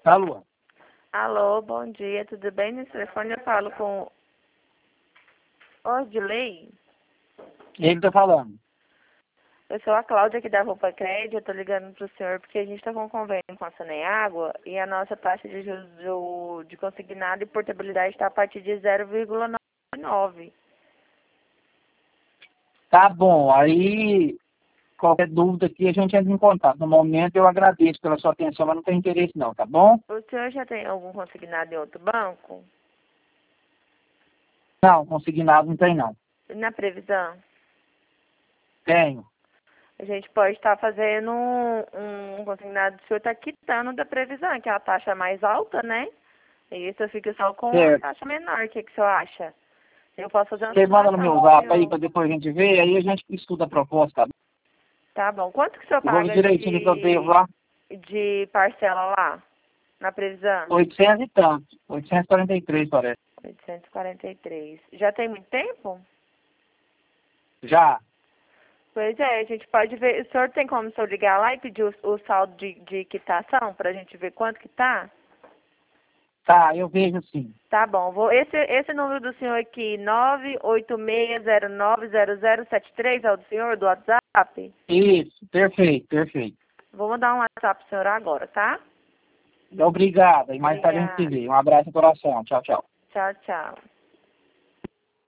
Alô? Alô, bom dia, tudo bem? Nesse telefone eu falo com Ordilei. Ele tá falando. Eu sou a Cláudia aqui da Roupa Crédito, eu tô ligando pro senhor porque a gente tá com um convênio com a Saneágua e a nossa taxa de juros de consignado e portabilidade está a partir de 0,99. Tá bom, aí qualquer dúvida aqui a gente entra em contato. No momento eu agradeço pela sua atenção, mas não tem interesse não, tá bom? O senhor já tem algum consignado em outro banco? Não, consignado não tem não. Na previsão? Tenho. A gente pode estar fazendo um consignado, o senhor está quitando da previsão, que é a taxa mais alta, né? E isso fica só com a Certo. taxa menor. O que o senhor acha? Eu posso fazer uma Você manda no meu simulação pro zap aí senhor. pra depois a gente ver, aí a gente estuda a proposta. Tá bom. Quanto que o senhor Eu vou ver paga direitinho o que eu devo lá. de parcela lá, na previsão? 800 e tanto. 843 parece. 843. Já tem muito tempo? Já. Pois é, a gente pode ver. O senhor tem como o senhor ligar lá e pedir o saldo de quitação pra gente ver quanto que tá? Tá, eu vejo sim. Tá bom. Esse número do senhor aqui, 986090073, é o do senhor, do WhatsApp? Isso, perfeito, perfeito. Vou mandar um WhatsApp pro senhor agora, tá? Obrigado. E mais tarde a gente se Obrigada. vê. Um abraço no coração. Tchau, tchau. Tchau, tchau.